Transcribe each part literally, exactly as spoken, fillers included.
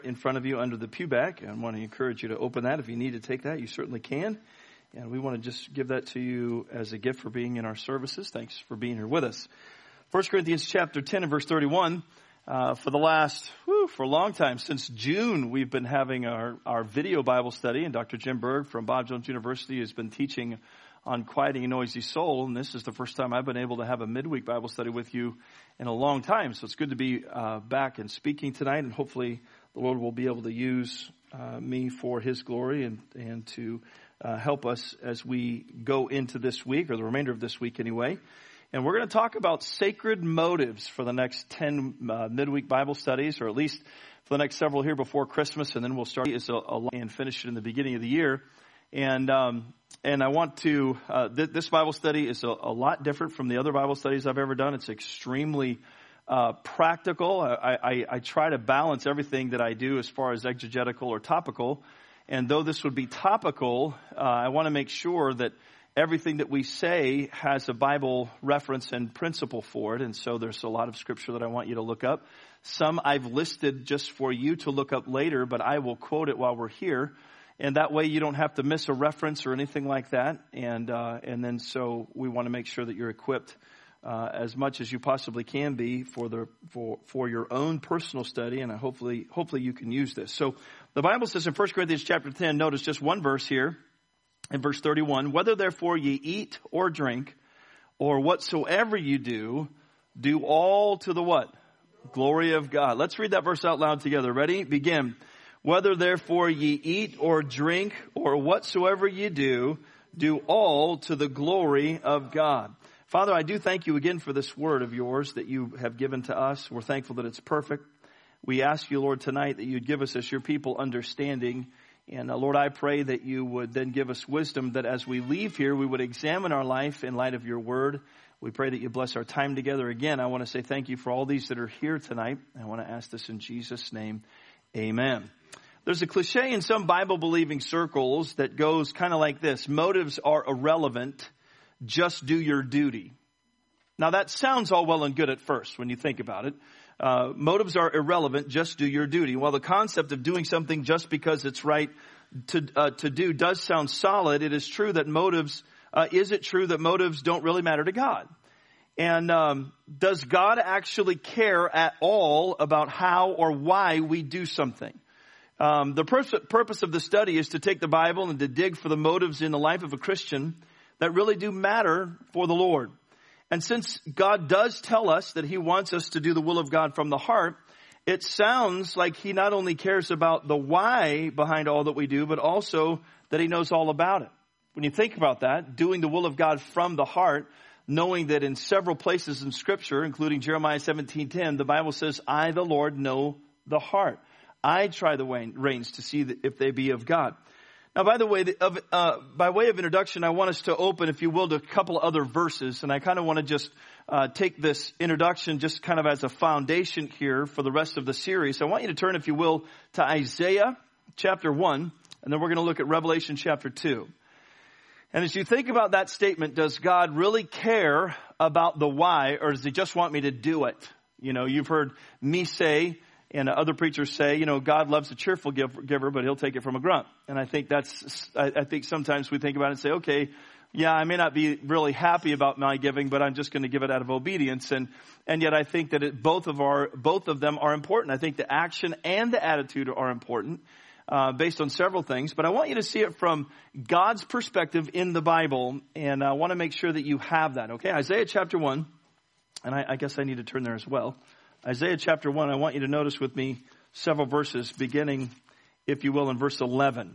in front of you under the pew back. I want to encourage you to open that. If you need to take that, you certainly can. And we want to just give that to you as a gift for being in our services. Thanks for being here with us. First Corinthians chapter ten and verse thirty-one. Uh, for the last, whew, for a long time, since June, we've been having our, our video Bible study. And Doctor Jim Berg from Bob Jones University has been teaching on quieting a noisy soul. And this is the first time I've been able to have a midweek Bible study with you in a long time. So it's good to be uh, back and speaking tonight. And hopefully the Lord will be able to use uh, me for His glory and, and to uh, help us as we go into this week, or the remainder of this week anyway. And we're going to talk about sacred motives for the next ten uh, midweek Bible studies, or at least for the next several here before Christmas. And then we'll start is a, a, and finish it in the beginning of the year. And um, and I want to, uh, th- this Bible study is a, a lot different from the other Bible studies I've ever done. It's extremely uh, practical. I, I, I try to balance everything that I do as far as exegetical or topical. And though this would be topical, uh, I want to make sure that everything that we say has a Bible reference and principle for it. And so there's a lot of scripture that I want you to look up. Some I've listed just for you to look up later, but I will quote it while we're here. And that way you don't have to miss a reference or anything like that. And uh, and then so we want to make sure that you're equipped uh, as much as you possibly can be for the for for your own personal study. And hopefully hopefully you can use this. So the Bible says in First Corinthians chapter ten, notice just one verse here. In verse thirty-one, whether therefore ye eat or drink, or whatsoever you do, do all to the what? Glory of God. Let's read that verse out loud together. Ready? Begin. Whether therefore ye eat or drink, or whatsoever ye do, do all to the glory of God. Father, I do thank you again for this word of yours that you have given to us. We're thankful that it's perfect. We ask you, Lord, tonight that you'd give us as your people understanding. And uh, Lord, I pray that you would then give us wisdom, that as we leave here, we would examine our life in light of your word. We pray that you bless our time together. Again, I want to say thank you for all these that are here tonight. I want to ask this in Jesus' name. Amen. There's a cliche in some Bible-believing circles that goes kind of like this. Motives are irrelevant. Just do your duty. Now, that sounds all well and good at first when you think about it. Uh, motives are irrelevant. Just do your duty. While the concept of doing something just because it's right to uh, to do does sound solid, it is true that motives, uh, is it true that motives don't really matter to God? And um, does God actually care at all about how or why we do something? Um, the pur- purpose of the study is to take the Bible and to dig for the motives in the life of a Christian that really do matter for the Lord. And since God does tell us that He wants us to do the will of God from the heart, it sounds like He not only cares about the why behind all that we do, but also that He knows all about it. When you think about that, doing the will of God from the heart, knowing that in several places in Scripture, including Jeremiah seventeen ten, the Bible says, I, the Lord, know the heart. I try the reins to see if they be of God. Now, by the way, of, uh, by way of introduction, I want us to open, if you will, to a couple of other verses. And I kind of want to just uh, take this introduction just kind of as a foundation here for the rest of the series. I want you to turn, if you will, to Isaiah chapter one, and then we're going to look at Revelation chapter two. And as you think about that statement, does God really care about the why, or does He just want me to do it? You know, you've heard me say, and other preachers say, you know, God loves a cheerful giver, but He'll take it from a grunt. And I think that's, I, I think sometimes we think about it and say, okay, yeah, I may not be really happy about my giving, but I'm just going to give it out of obedience. And, and yet I think that it, both of our, both of them are important. I think the action and the attitude are important, uh, based on several things. But I want you to see it from God's perspective in the Bible. And I want to make sure that you have that. Okay. Isaiah chapter one. And I, I guess I need to turn there as well. Isaiah chapter one, I want you to notice with me several verses beginning, if you will, in verse eleven.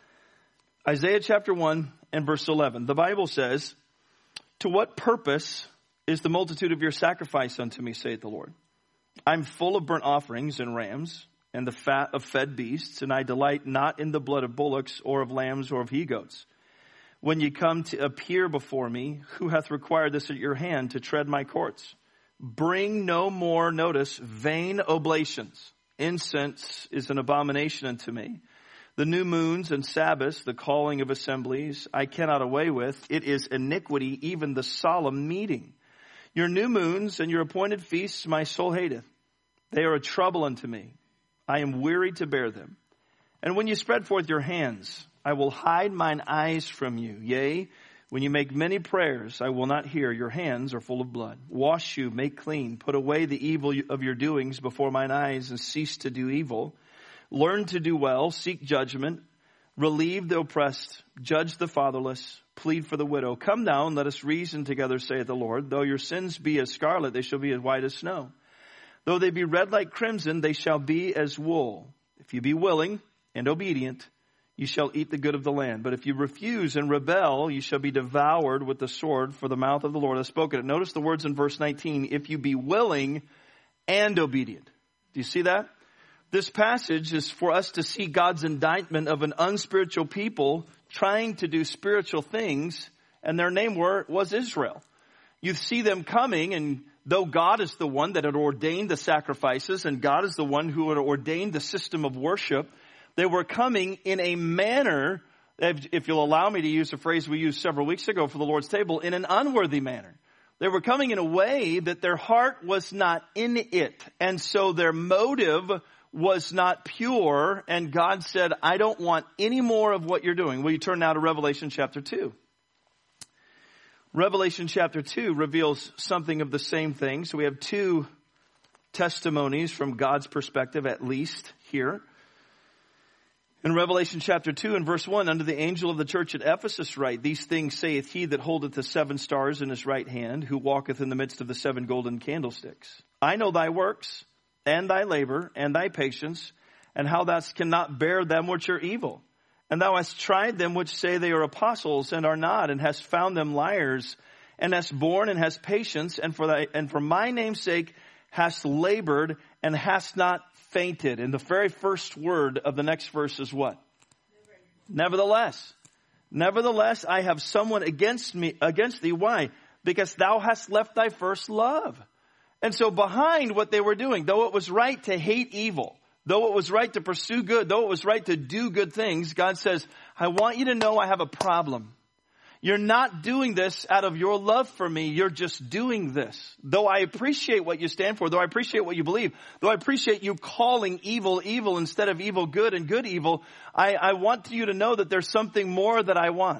Isaiah chapter one and verse eleven. The Bible says, to what purpose is the multitude of your sacrifice unto me, saith the Lord? I'm full of burnt offerings and rams and the fat of fed beasts, and I delight not in the blood of bullocks or of lambs or of he-goats. When ye come to appear before me, who hath required this at your hand to tread my courts? Bring no more, notice, vain oblations. Incense is an abomination unto me. The new moons and Sabbaths, the calling of assemblies, I cannot away with. It is iniquity, even the solemn meeting. Your new moons and your appointed feasts my soul hateth. They are a trouble unto me. I am weary to bear them. And when you spread forth your hands, I will hide mine eyes from you. Yea, when you make many prayers, I will not hear. Your hands are full of blood. Wash you, make clean. Put away the evil of your doings before mine eyes, and cease to do evil. Learn to do well, seek judgment, relieve the oppressed, judge the fatherless, plead for the widow. Come now and let us reason together, saith the Lord. Though your sins be as scarlet, they shall be as white as snow. Though they be red like crimson, they shall be as wool. If you be willing and obedient, you shall eat the good of the land. But if you refuse and rebel, you shall be devoured with the sword, for the mouth of the Lord has spoken it. Notice the words in verse nineteen, if you be willing and obedient. Do you see that? This passage is for us to see God's indictment of an unspiritual people trying to do spiritual things, and their name were, was Israel. You see them coming, and though God is the one that had ordained the sacrifices, and God is the one who had ordained the system of worship, they were coming in a manner, if you'll allow me to use a phrase we used several weeks ago for the Lord's table, in an unworthy manner. They were coming in a way that their heart was not in it. And so their motive was not pure. And God said, I don't want any more of what you're doing. Will you turn now to Revelation chapter two? Revelation chapter two reveals something of the same thing. So we have two testimonies from God's perspective, at least here. In Revelation chapter two and verse one, unto the angel of the church at Ephesus write, these things saith he that holdeth the seven stars in his right hand, who walketh in the midst of the seven golden candlesticks. I know thy works, and thy labor, and thy patience, and how thou cannot bear them which are evil. And thou hast tried them which say they are apostles, and are not, and hast found them liars, and hast borne and hast patience, and for thy, and for my name's sake hast labored, and hast not fainted. And the very first word of the next verse is what? Nevertheless. Nevertheless, I have someone against me, against thee. Why? Because thou hast left thy first love. And so behind what they were doing, though it was right to hate evil, though it was right to pursue good, though it was right to do good things, God says, I want you to know I have a problem. You're not doing this out of your love for me. You're just doing this. Though I appreciate what you stand for, though I appreciate what you believe, though I appreciate you calling evil evil instead of evil good and good evil, I, I want you to know that there's something more that I want.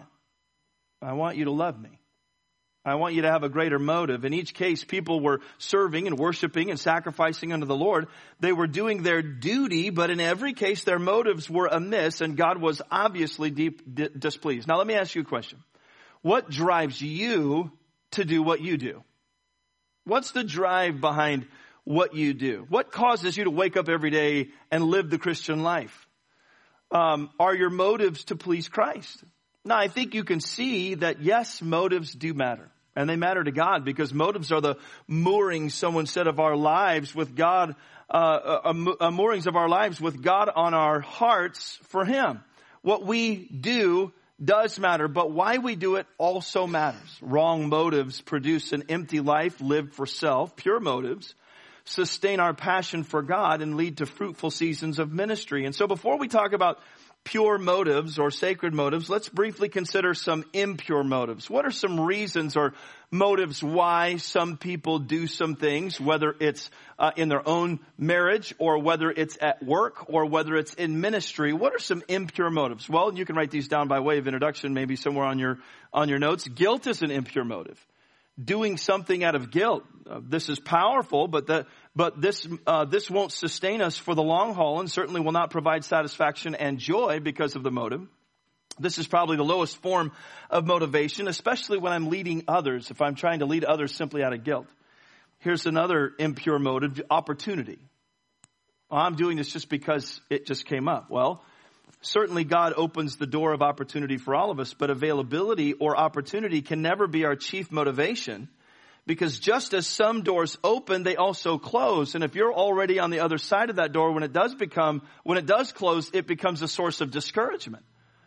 I want you to love me. I want you to have a greater motive. In each case, people were serving and worshiping and sacrificing unto the Lord. They were doing their duty, but in every case, their motives were amiss, and God was obviously deep di- displeased. Now, let me ask you a question. What drives you to do what you do? What's the drive behind what you do? What causes you to wake up every day and live the Christian life? Um, are your motives to please Christ? Now, I think you can see that, yes, motives do matter. And they matter to God, because motives are the moorings, someone said, of our lives with God, uh, uh, uh, moorings of our lives with God on our hearts for Him. What we do does matter, but why we do it also matters. Wrong motives produce an empty life lived for self. Pure motives sustain our passion for God and lead to fruitful seasons of ministry. And so before we talk about pure motives or sacred motives, let's briefly consider some impure motives. What are some reasons or motives why some people do some things, whether it's uh, in their own marriage, or whether it's at work, or whether it's in ministry? What are some impure motives? Well, you can write these down by way of introduction, maybe somewhere on your on your notes. Guilt is an impure motive. Doing something out of guilt. Uh, this is powerful, but the, but this uh, this won't sustain us for the long haul, and certainly will not provide satisfaction and joy because of the motive. This is probably the lowest form of motivation, especially when I'm leading others, if I'm trying to lead others simply out of guilt. Here's another impure motive: opportunity. Well, I'm doing this just because it just came up. Well, certainly God opens the door of opportunity for all of us, but availability or opportunity can never be our chief motivation, because just as some doors open, they also close. And if you're already on the other side of that door, when it does become, when it does close, it becomes a source of discouragement.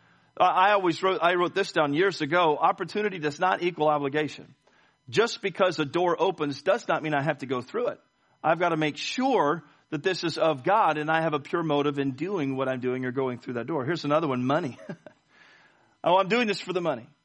I always wrote, I wrote this down years ago. Opportunity does not equal obligation. Just because a door opens does not mean I have to go through it. I've got to make sure that this is of God, and I have a pure motive in doing what I'm doing or going through that door. Here's another one: money. Oh, I'm doing this for the money.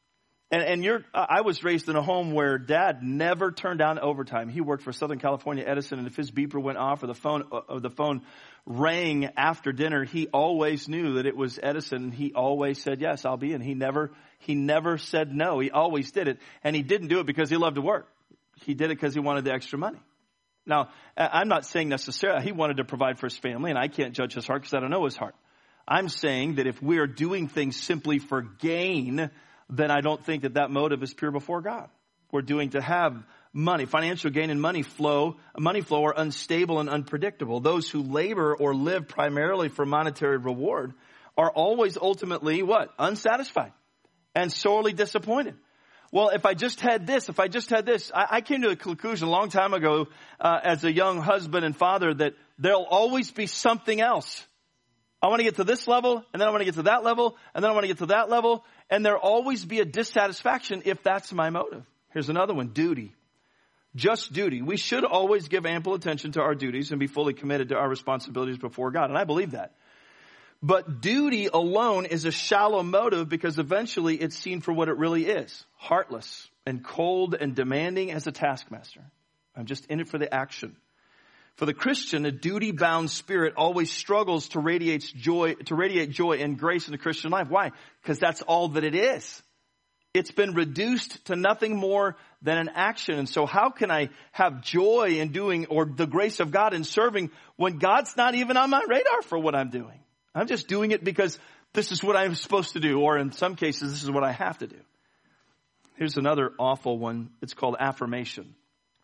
And, and you're, I was raised in a home where Dad never turned down overtime. He worked for Southern California Edison, and if his beeper went off or the phone, or the phone rang after dinner, he always knew that it was Edison. He always said, yes, I'll be in. He never, he never said no. He always did it. And he didn't do it because he loved to work. He did it because he wanted the extra money. Now, I'm not saying necessarily he wanted to provide for his family, and I can't judge his heart because I don't know his heart. I'm saying that if we are doing things simply for gain, then I don't think that that motive is pure before God. We're doing to have money. Financial gain and money flow, money flow are unstable and unpredictable. Those who labor or live primarily for monetary reward are always ultimately what? Unsatisfied and sorely disappointed. Well, if I just had this, if I just had this, I, I came to a conclusion a long time ago uh, as a young husband and father that there'll always be something else. I want to get to this level, and then I want to get to that level, and then I want to get to that level, and there'll always be a dissatisfaction if that's my motive. Here's another one, duty. Just duty. We should always give ample attention to our duties and be fully committed to our responsibilities before God, and I believe that. But duty alone is a shallow motive because eventually it's seen for what it really is. Heartless and cold and demanding as a taskmaster. I'm just in it for the action. For the Christian, a duty-bound spirit always struggles to radiate joy, to radiate joy and grace in the Christian life. Why? Because that's all that it is. It's been reduced to nothing more than an action. And so how can I have joy in doing, or the grace of God in serving, when God's not even on my radar for what I'm doing? I'm just doing it because this is what I'm supposed to do, or in some cases, this is what I have to do. Here's another awful one. It's called affirmation.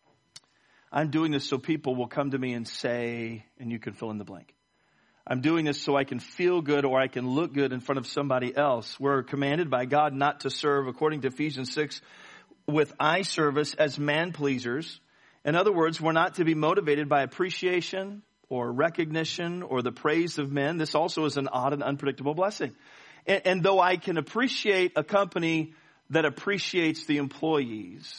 I'm doing this so people will come to me and say, and you can fill in the blank. I'm doing this so I can feel good or I can look good in front of somebody else. We're commanded by God not to serve, according to Ephesians six, with eye service as man pleasers. In other words, we're not to be motivated by appreciation or recognition or the praise of men. This also is an odd and unpredictable blessing. And, and though I can appreciate a company that appreciates the employees,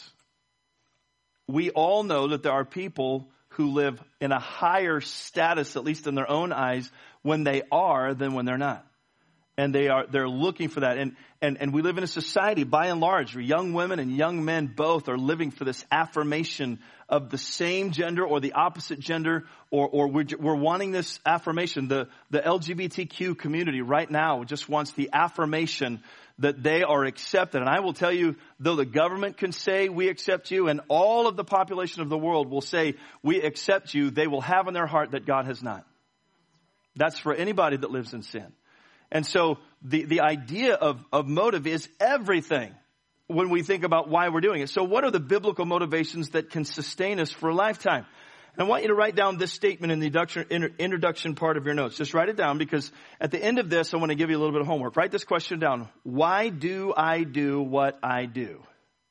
we all know that there are people who live in a higher status, at least in their own eyes, when they are than when they're not. And they are, they're looking for that. And, and, and we live in a society, by and large, where young women and young men both are living for this affirmation of the same gender or the opposite gender, or, or we're, we're wanting this affirmation. The, the L G B T Q community right now just wants the affirmation that they are accepted. And I will tell you, though the government can say we accept you, and all of the population of the world will say we accept you, they will have in their heart that God has not. That's for anybody that lives in sin. And so the, the idea of, of motive is everything when we think about why we're doing it. So what are the biblical motivations that can sustain us for a lifetime? And I want you to write down this statement in the introduction, introduction part of your notes. Just write it down, because at the end of this, I want to give you a little bit of homework. Write this question down. Why do I do what I do?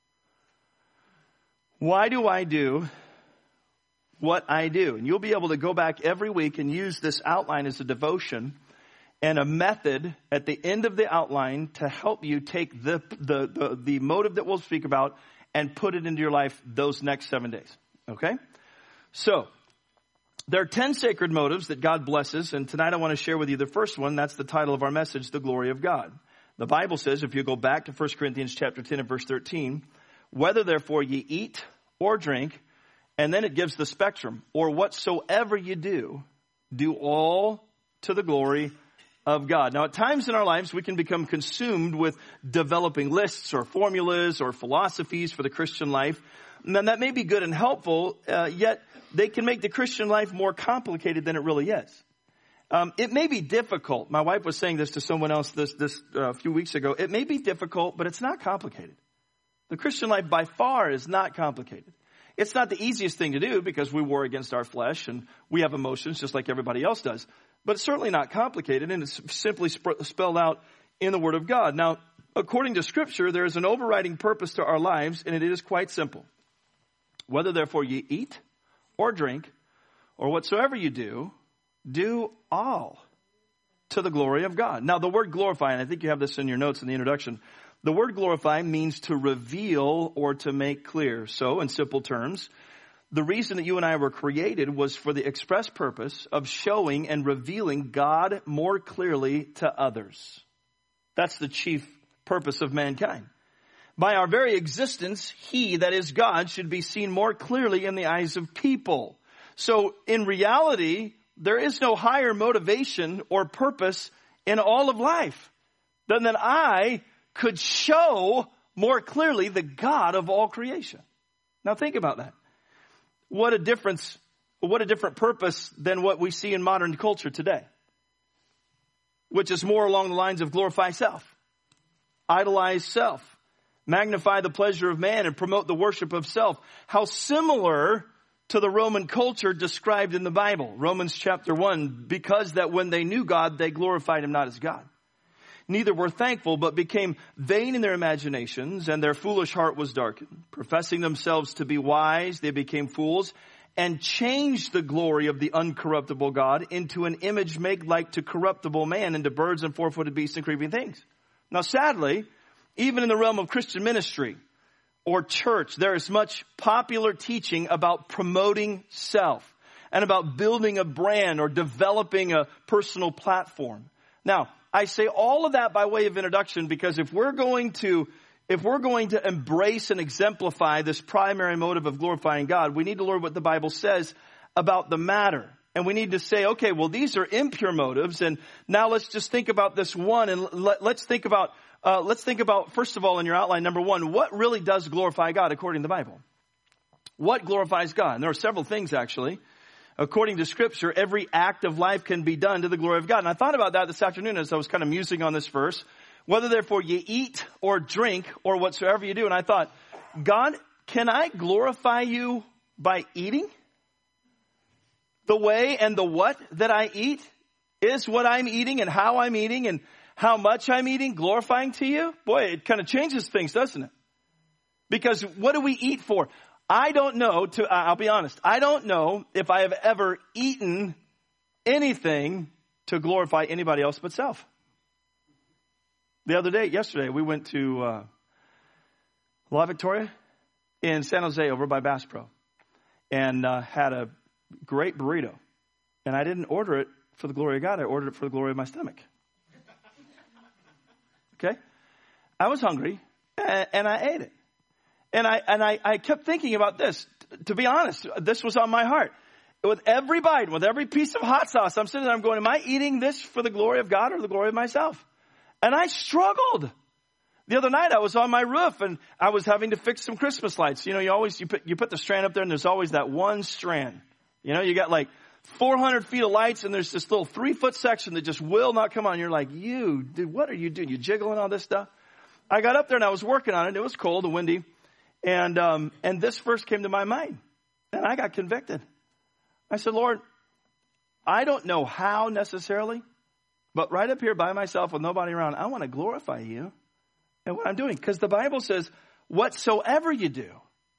Why do I do what I do? And you'll be able to go back every week and use this outline as a devotion and a method at the end of the outline to help you take the, the, the, the motive that we'll speak about and put it into your life those next seven days. Okay? So, there are ten sacred motives that God blesses, and tonight I want to share with you the first one. That's the title of our message, The Glory of God. The Bible says, if you go back to First Corinthians chapter ten and verse thirteen, whether therefore ye eat or drink, and then it gives the spectrum, or whatsoever you do, do all to the glory of God. Now, at times in our lives, we can become consumed with developing lists or formulas or philosophies for the Christian life. And that may be good and helpful, uh, yet they can make the Christian life more complicated than it really is. Um, it may be difficult. My wife was saying this to someone else this, this uh, few weeks ago. It may be difficult, but it's not complicated. The Christian life by far is not complicated. It's not the easiest thing to do because we war against our flesh and we have emotions just like everybody else does. But it's certainly not complicated, and it's simply sp- spelled out in the Word of God. Now, according to Scripture, there is an overriding purpose to our lives, and it is quite simple. Whether therefore ye eat or drink or whatsoever you do, do all to the glory of God. Now, the word glorify, and I think you have this in your notes in the introduction, the word glorify means to reveal or to make clear. So, in simple terms, the reason that you and I were created was for the express purpose of showing and revealing God more clearly to others. That's the chief purpose of mankind. By our very existence, he, that is God, should be seen more clearly in the eyes of people. So in reality, there is no higher motivation or purpose in all of life than that I could show more clearly the God of all creation. Now think about that. What a difference, what a different purpose than what we see in modern culture today, which is more along the lines of glorify self, idolize self, magnify the pleasure of man, and promote the worship of self. How similar to the Roman culture described in the Bible. Romans chapter one, because that when they knew God, they glorified him not as God. Neither were thankful, but became vain in their imaginations, and their foolish heart was darkened. Professing themselves to be wise, they became fools, and changed the glory of the uncorruptible God into an image made like to corruptible man, and to birds and four-footed beasts and creeping things. Now sadly, even in the realm of Christian ministry or church, there is much popular teaching about promoting self and about building a brand or developing a personal platform. Now, I say all of that by way of introduction because if we're going to, if we're going to embrace and exemplify this primary motive of glorifying God, we need to learn what the Bible says about the matter. And we need to say, okay, well, these are impure motives. And now let's just think about this one. And let, let's think about, uh, let's think about, first of all, in your outline, number one, what really does glorify God according to the Bible? What glorifies God? And there are several things, actually. According to Scripture, every act of life can be done to the glory of God. And I thought about that this afternoon as I was kind of musing on this verse. Whether therefore you eat or drink or whatsoever you do. And I thought, God, can I glorify you by eating? The way and the what that I eat is what I'm eating and how I'm eating and how much I'm eating glorifying to you? Boy, it kind of changes things, doesn't it? Because what do we eat for? I don't know, to, I'll be honest, I don't know if I have ever eaten anything to glorify anybody else but self. The other day, yesterday, we went to uh, La Victoria in San Jose over by Bass Pro and uh, had a great burrito. And I didn't order it for the glory of God. I ordered it for the glory of my stomach. Okay? I was hungry and, and I ate it. And I, and I, I kept thinking about this. To be honest, this was on my heart. With every bite, with every piece of hot sauce, I'm sitting there, I'm going, am I eating this for the glory of God or the glory of myself? And I struggled. The other night I was on my roof and I was having to fix some Christmas lights. You know, you always, you put, you put the strand up there and there's always that one strand. You know, you got like four hundred feet of lights and there's this little three foot section that just will not come on. You're like, you, dude, what are you doing? You jiggling all this stuff? I got up there and I was working on it. It was cold and windy. And, um, and this verse came to my mind and I got convicted. I said, Lord, I don't know how necessarily, but right up here by myself with nobody around, I want to glorify you and what I'm doing. Because the Bible says, whatsoever you do.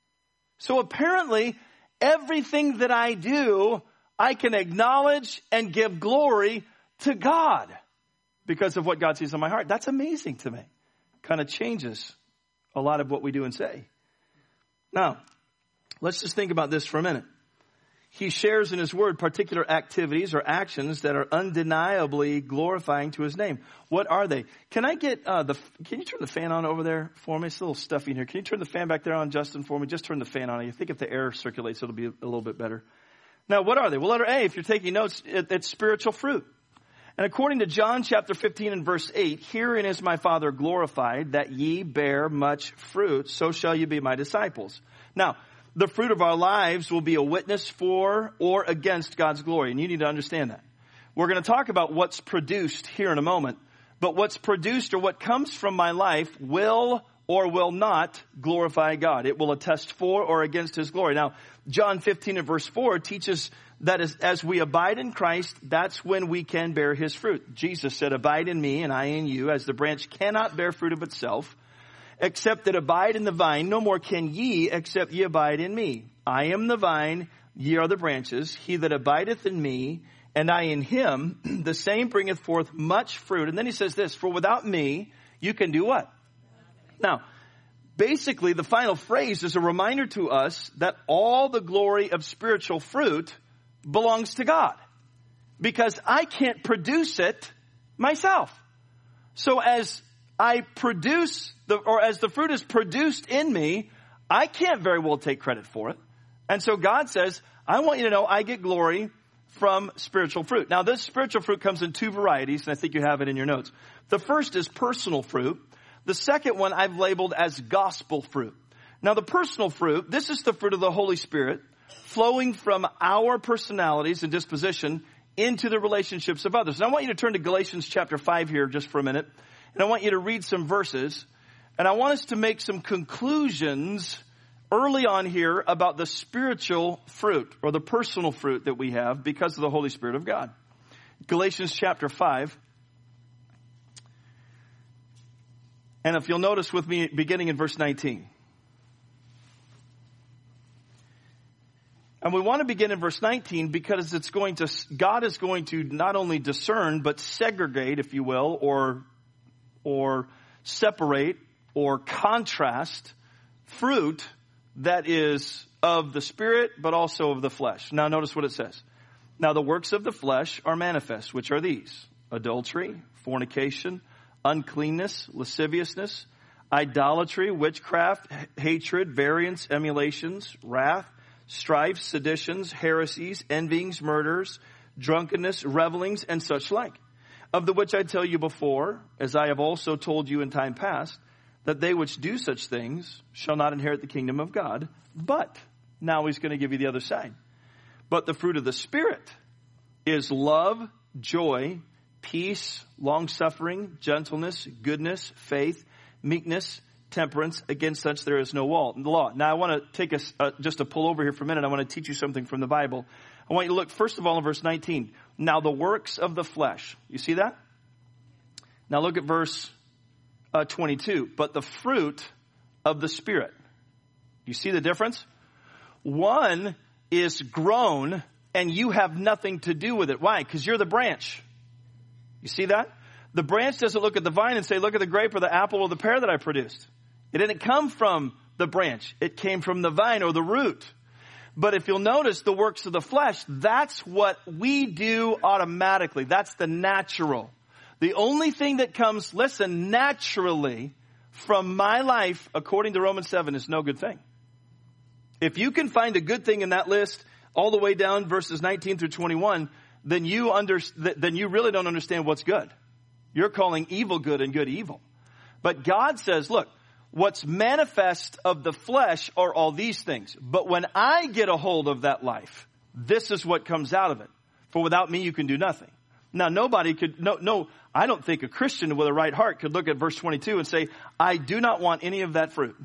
So apparently everything that I do, I can acknowledge and give glory to God because of what God sees in my heart. That's amazing to me. Kind of changes a lot of what we do and say. Now, let's just think about this for a minute. He shares in his word particular activities or actions that are undeniably glorifying to his name. What are they? Can I get uh, the, can you turn the fan on over there for me? It's a little stuffy in here. Can you turn the fan back there on, Justin, for me? Just turn the fan on. I think if the air circulates, it'll be a little bit better. Now, what are they? Well, letter A, if you're taking notes, it, it's spiritual fruit. And according to John chapter fifteen and verse eight, herein is my Father glorified, that ye bear much fruit, so shall you be my disciples. Now, the fruit of our lives will be a witness for or against God's glory. And you need to understand that. We're going to talk about what's produced here in a moment. But what's produced or what comes from my life will or will not glorify God. It will attest for or against his glory. Now, John fifteen and verse four teaches that as, as we abide in Christ, that's when we can bear his fruit. Jesus said, abide in me and I in you, as the branch cannot bear fruit of itself, except that abide in the vine. No more can ye, except ye abide in me. I am the vine, ye are the branches. He that abideth in me, and I in him, the same bringeth forth much fruit. And then he says this, for without me, you can do what? Now, basically, the final phrase is a reminder to us that all the glory of spiritual fruit belongs to God, because I can't produce it myself. So as I produce, the, or as the fruit is produced in me, I can't very well take credit for it. And so God says, I want you to know I get glory from spiritual fruit. Now, this spiritual fruit comes in two varieties, and I think you have it in your notes. The first is personal fruit. The second one I've labeled as gospel fruit. Now, the personal fruit, this is the fruit of the Holy Spirit flowing from our personalities and disposition into the relationships of others. And I want you to turn to Galatians chapter five here just for a minute. And I want you to read some verses. And I want us to make some conclusions early on here about the spiritual fruit or the personal fruit that we have because of the Holy Spirit of God. Galatians chapter five. And if you'll notice with me beginning in verse nineteen. And we want to begin in verse nineteen because it's going to, God is going to not only discern, but segregate, if you will, or, or separate or contrast fruit that is of the Spirit, but also of the flesh. Now notice what it says. Now the works of the flesh are manifest, which are these: adultery, fornication, uncleanness, lasciviousness, idolatry, witchcraft, hatred, variance, emulations, wrath, strife, seditions, heresies, envyings, murders, drunkenness, revelings, and such like, of the which I tell you before, as I have also told you in time past, that they which do such things shall not inherit the kingdom of God. But, now he's going to give you the other side. But the fruit of the Spirit is love, joy, peace, long-suffering, gentleness, goodness, faith, meekness, temperance. Against such there is no law. Now I want to take a, uh, just a pull over here for a minute. I want to teach you something from the Bible. I want you to look first of all in verse nineteen. Now the works of the flesh. You see that? Now look at verse uh, twenty-two. But the fruit of the Spirit. You see the difference? One is grown and you have nothing to do with it. Why? Because you're the branch. You see that? The branch doesn't look at the vine and say, look at the grape or the apple or the pear that I produced. It didn't come from the branch. It came from the vine or the root. But if you'll notice the works of the flesh, that's what we do automatically. That's the natural. The only thing that comes, listen, naturally from my life, according to Romans seven, is no good thing. If you can find a good thing in that list all the way down verses nineteen through twenty-one, then you under, then you really don't understand what's good. You're calling evil good and good evil. But God says, look, what's manifest of the flesh are all these things. But when I get a hold of that life, this is what comes out of it. For without me, you can do nothing. Now, nobody could, no, no, I don't think a Christian with a right heart could look at verse twenty-two and say, I do not want any of that fruit.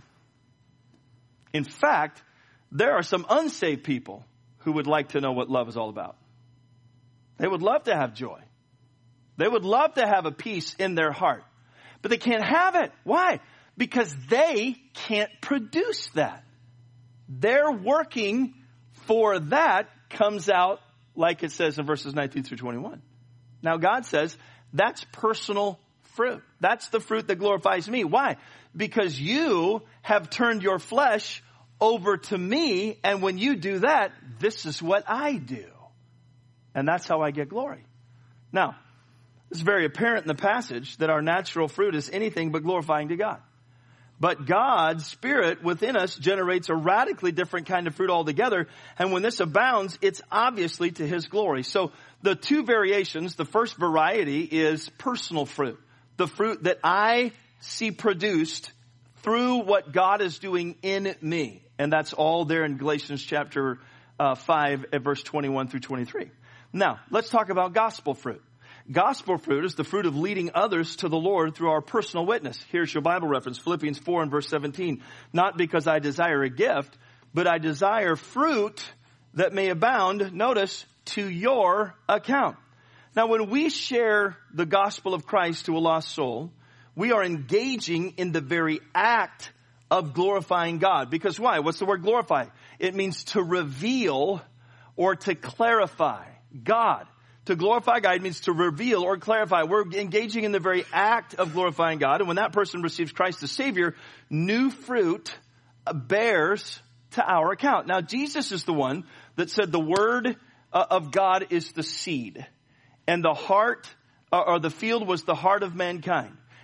In fact, there are some unsaved people who would like to know what love is all about. They would love to have joy. They would love to have a peace in their heart, but they can't have it. Why? Because they can't produce that. Their working for that comes out like it says in verses nineteen through twenty-one. Now God says that's personal fruit. That's the fruit that glorifies me. Why? Because you have turned your flesh over to me, and when you do that, this is what I do. And that's how I get glory. Now, it's very apparent in the passage that our natural fruit is anything but glorifying to God. But God's Spirit within us generates a radically different kind of fruit altogether. And when this abounds, it's obviously to His glory. So the two variations, the first variety is personal fruit. The fruit that I see produced through what God is doing in me. And that's all there in Galatians chapter uh, five at verse twenty-one through twenty-three. Now, let's talk about gospel fruit. Gospel fruit is the fruit of leading others to the Lord through our personal witness. Here's your Bible reference, Philippians four and verse seventeen. Not because I desire a gift, but I desire fruit that may abound, notice, to your account. Now, when we share the gospel of Christ to a lost soul, we are engaging in the very act of glorifying God. Because why? What's the word glorify? It means to reveal or to clarify God. To glorify God means to reveal or clarify. We're engaging in the very act of glorifying God. And when that person receives Christ as Savior, new fruit bears to our account. Now, Jesus is the one that said the word of God is the seed. And the heart, or the field was the heart of mankind.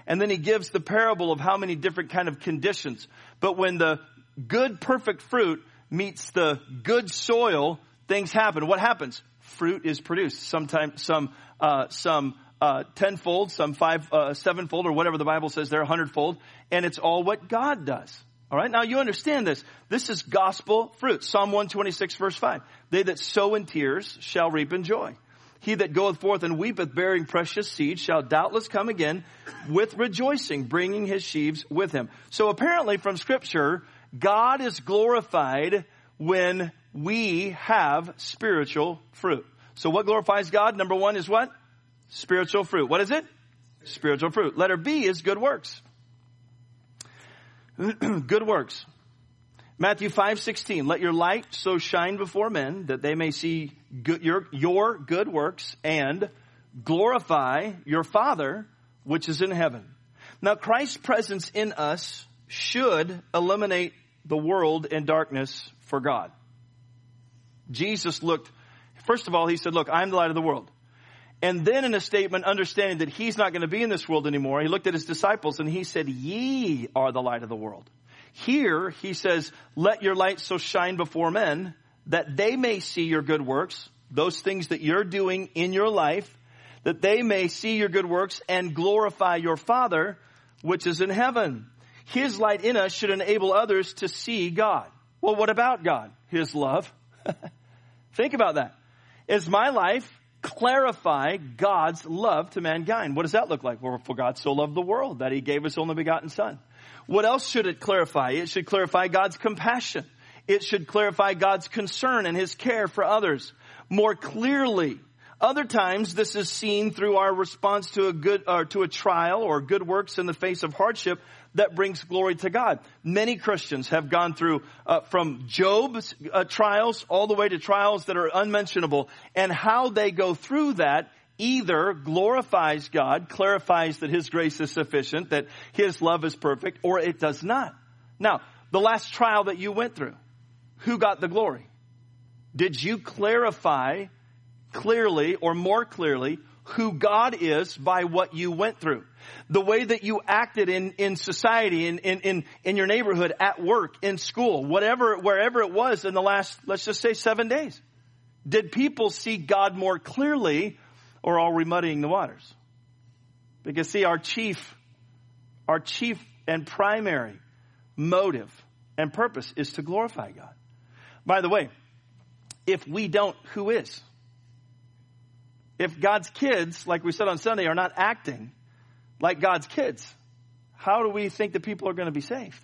And then he gives the parable of how many different kind of conditions. But when the good, perfect fruit meets the good soil, things happen. What happens? Fruit is produced. Sometimes some, uh, some, uh, tenfold, some five, uh, sevenfold, or whatever the Bible says there, a hundredfold. And it's all what God does. All right. Now you understand this. This is gospel fruit. Psalm one twenty-six verse five. They that sow in tears shall reap in joy. He that goeth forth and weepeth bearing precious seed shall doubtless come again with rejoicing, bringing his sheaves with him. So apparently from scripture, God is glorified when we have spiritual fruit. So what glorifies God? Number one is what? Spiritual fruit. What is it? Spiritual fruit. Letter B is good works. Good works. Matthew five sixteen. Let your light so shine before men that they may see good, your, your good works and glorify your Father which is in heaven. Now Christ's presence in us should eliminate the world and darkness for God. Jesus looked, first of all, he said, look, I'm the light of the world. And then in a statement, understanding that he's not going to be in this world anymore, he looked at his disciples and he said, ye are the light of the world. Here, he says, let your light so shine before men that they may see your good works, those things that you're doing in your life, that they may see your good works and glorify your Father, which is in heaven. His light in us should enable others to see God. Well, what about God? His love. Think about that. Is my life clarify God's love to mankind? What does that look like? Well, for God so loved the world that he gave his only begotten Son. What else should it clarify? It should clarify God's compassion. It should clarify God's concern and his care for others more clearly. Other times, this is seen through our response to a good, or to a trial or good works in the face of hardship that brings glory to God. Many Christians have gone through uh, from Job's uh, trials all the way to trials that are unmentionable, and how they go through that either glorifies God, clarifies that his grace is sufficient, that his love is perfect, or it does not. Now, the last trial that you went through, who got the glory? Did you clarify clearly or more clearly who God is by what you went through? The way that you acted in, in society, in, in, in, in your neighborhood, at work, in school, whatever, wherever it was in the last, let's just say seven days. Did people see God more clearly, or are we muddying the waters? Because see, our chief, our chief and primary motive and purpose is to glorify God. By the way, if we don't, who is? If God's kids, like we said on Sunday, are not acting like God's kids, how do we think that people are going to be saved?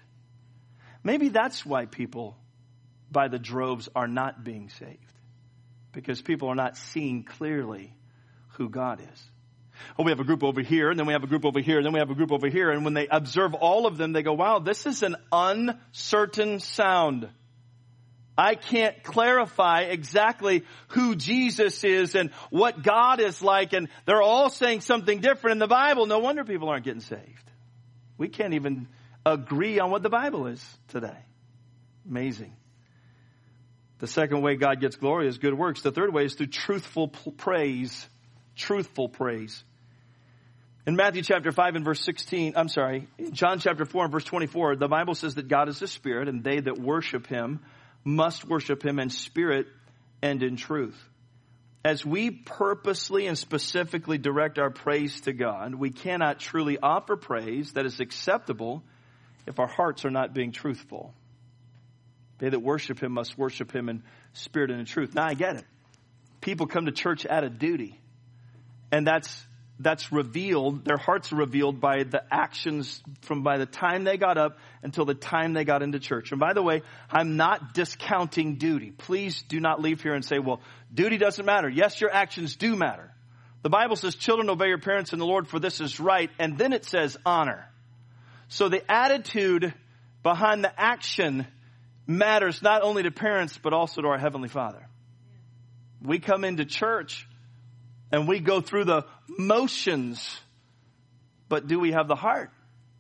Maybe that's why people by the droves are not being saved. Because people are not seeing clearly who God is. Oh, we have a group over here, and then we have a group over here, and then we have a group over here. And when they observe all of them, they go, wow, this is an uncertain sound. I can't clarify exactly who Jesus is and what God is like. And they're all saying something different in the Bible. No wonder people aren't getting saved. We can't even agree on what the Bible is today. Amazing. The second way God gets glory is good works. The third way is through truthful praise. Truthful praise. In Matthew chapter five and verse sixteen, I'm sorry, in John chapter four and verse twenty-four, the Bible says that God is a spirit, and they that worship him must worship him in spirit and in truth. As we purposely and specifically direct our praise to God, we cannot truly offer praise that is acceptable if our hearts are not being truthful. They that worship him must worship him in spirit and in truth. Now I get it. People come to church out of duty. And that's that's revealed, their hearts are revealed by the actions from by the time they got up until the time they got into church. And by the way, I'm not discounting duty. Please do not leave here and say, well, duty doesn't matter. Yes, your actions do matter. The Bible says, children, obey your parents in the Lord, for this is right. And then it says honor. So the attitude behind the action matters not only to parents, but also to our Heavenly Father. We come into church and we go through the motions, but do we have the heart?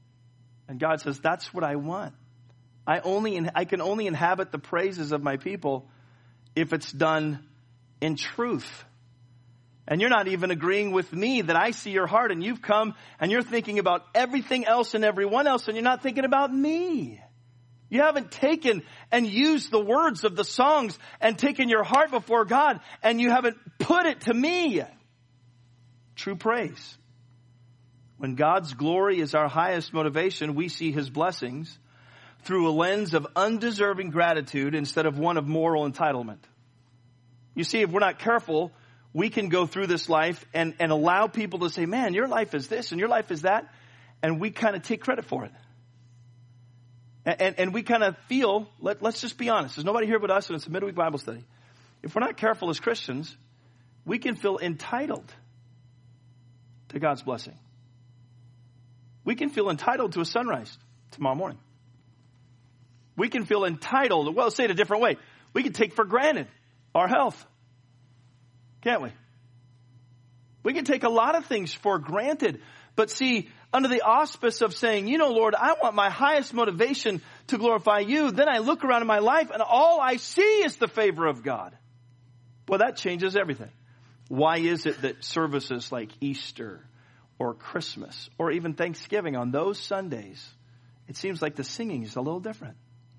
And God says, that's what I want. I only, I can only inhabit the praises of my people if it's done in truth. And you're not even agreeing with me that I see your heart, and you've come and you're thinking about everything else and everyone else, and you're not thinking about me. You haven't taken and used the words of the songs and taken your heart before God, and you haven't put it to me. True praise. When God's glory is our highest motivation, we see his blessings through a lens of undeserving gratitude instead of one of moral entitlement. You see, if we're not careful, we can go through this life and, and allow people to say, man, your life is this and your life is that. And we kind of take credit for it. And, and, and we kind of feel, let, let's just be honest. There's nobody here but us, and it's a midweek Bible study. If we're not careful as Christians, we can feel entitled to God's blessing. We can feel entitled to a sunrise tomorrow morning. We can feel entitled, well, say it a different way. We can take for granted our health. Can't we? We can take a lot of things for granted. But see, under the auspice of saying, you know, Lord, I want my highest motivation to glorify you. Then I look around in my life and all I see is the favor of God. Well, that changes everything. Why is it that services like Easter or Christmas or even Thanksgiving on those Sundays, it seems like the singing is a little different?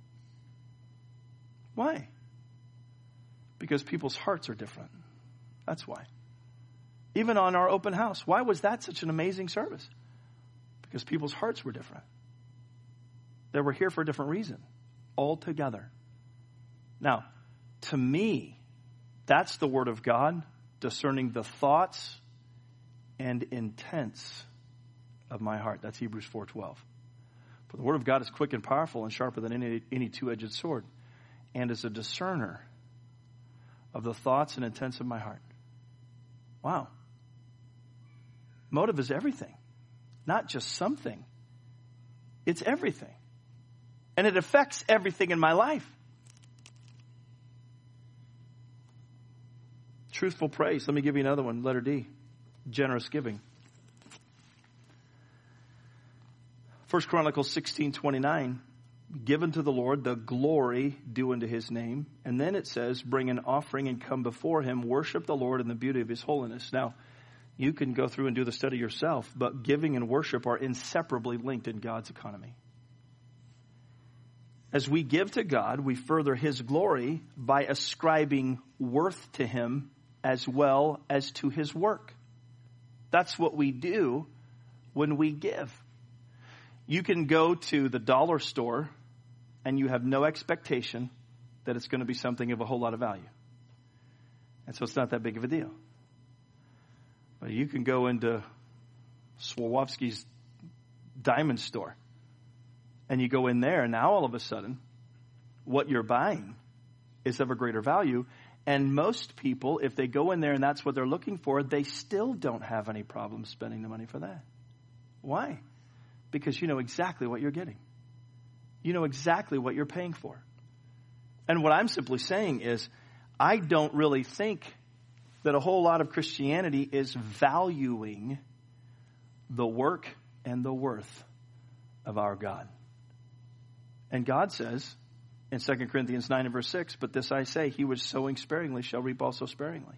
Why? Because people's hearts are different. That's why. Even on our open house, why was that such an amazing service? Because people's hearts were different. They were here for a different reason, all together. Now, to me, that's the Word of God discerning the thoughts and intents of my heart. That's Hebrews four twelve. For the Word of God is quick and powerful and sharper than any, any two-edged sword, and is a discerner of the thoughts and intents of my heart. Wow. Motive is everything. Not just something. It's everything. And it affects everything in my life. Truthful praise. Let me give you another one. Letter D. Generous giving. First Chronicles sixteen twenty-nine. Given to the Lord the glory due unto his name. And then it says, bring an offering and come before him, worship the Lord in the beauty of his holiness. Now, you can go through and do the study yourself, but giving and worship are inseparably linked in God's economy. As we give to God, we further his glory by ascribing worth to him as well as to his work. That's what we do when we give. You can go to the dollar store and you have no expectation that it's going to be something of a whole lot of value. And so it's not that big of a deal. But you can go into Swarovski's diamond store and you go in there, and now all of a sudden what you're buying is of a greater value. And most people, if they go in there and that's what they're looking for, they still don't have any problem spending the money for that. Why? Because you know exactly what you're getting. You know exactly what you're paying for. And what I'm simply saying is, I don't really think that a whole lot of Christianity is valuing the work and the worth of our God. And God says in Second Corinthians nine and verse six, but this I say, he which sowing sparingly shall reap also sparingly.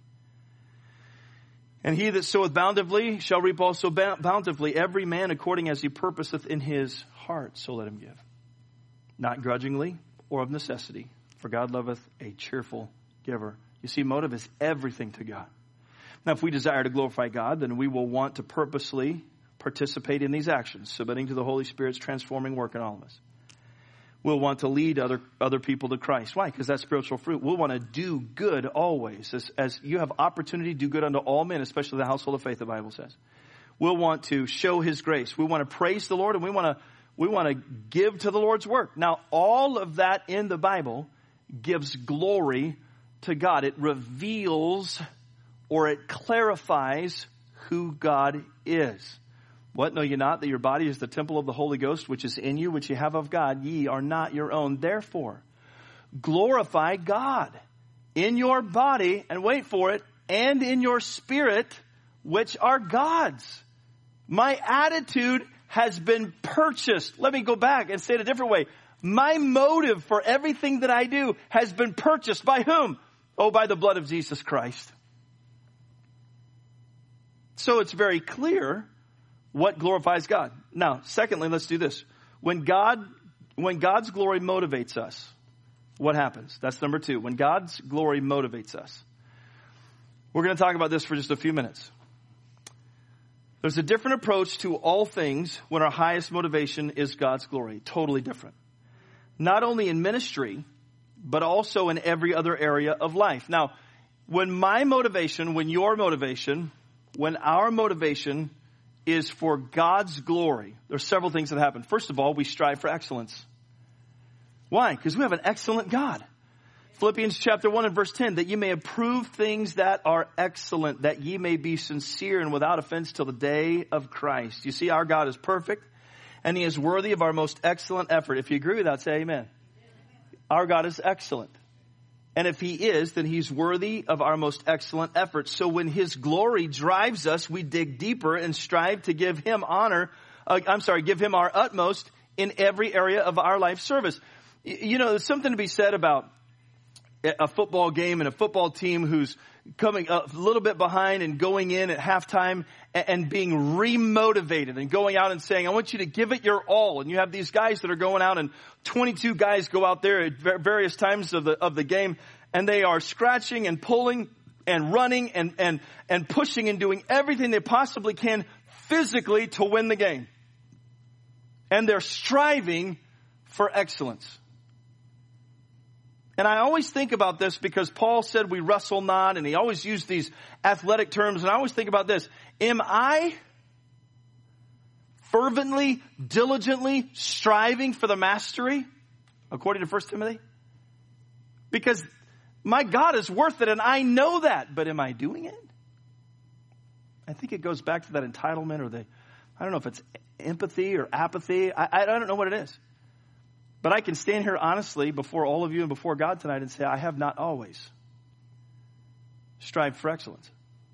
And he that soweth bountifully shall reap also bountifully, every man according as he purposeth in his heart, so let him give. Not grudgingly or of necessity, for God loveth a cheerful giver. You see, motive is everything to God. Now, if we desire to glorify God, then we will want to purposely participate in these actions, submitting to the Holy Spirit's transforming work in all of us. We'll want to lead other other people to Christ. Why? Because that's spiritual fruit. We'll want to do good always. As, as you have opportunity to do good unto all men, especially the household of faith, the Bible says. We'll want to show his grace. We want to praise the Lord, and we want to we want to give to the Lord's work. Now, all of that in the Bible gives glory to God. It reveals or it clarifies who God is. What, know ye not that your body is the temple of the Holy Ghost, which is in you, which ye have of God? Ye are not your own. Therefore, glorify God in your body, and wait for it, and in your spirit, which are God's. My attitude has been purchased. Let me go back and say it a different way. My motive for everything that I do has been purchased by whom? Oh, by the blood of Jesus Christ. So it's very clear what glorifies God. Now, secondly, let's do this. When God, when God's glory motivates us, what happens? That's number two. When God's glory motivates us. We're going to talk about this for just a few minutes. There's a different approach to all things when our highest motivation is God's glory. Totally different. Not only in ministry, but also in every other area of life. Now, when my motivation, when your motivation, when our motivation is for God's glory, there's several things that happen. First of all, we strive for excellence. Why? Because we have an excellent God. Philippians chapter one and verse ten, that ye may approve things that are excellent, that ye may be sincere and without offense till the day of Christ. You see, our God is perfect and he is worthy of our most excellent effort. If you agree with that, say amen. Our God is excellent. And if he is, then he's worthy of our most excellent effort. So when his glory drives us, we dig deeper and strive to give him honor. Uh, I'm sorry, give him our utmost in every area of our life service. You know, there's something to be said about a football game and a football team who's coming a little bit behind and going in at halftime and being remotivated and going out and saying, I want you to give it your all. And you have these guys that are going out, and twenty-two guys go out there at various times of the, of the game, and they are scratching and pulling and running and, and, and pushing and doing everything they possibly can physically to win the game. And they're striving for excellence. And I always think about this because Paul said we wrestle not, and he always used these athletic terms. And I always think about this. Am I fervently, diligently striving for the mastery, according to First Timothy? Because my God is worth it, and I know that. But am I doing it? I think it goes back to that entitlement, or the, I don't know if it's empathy or apathy. I, I don't know what it is. But I can stand here honestly before all of you and before God tonight and say, I have not always strived for excellence.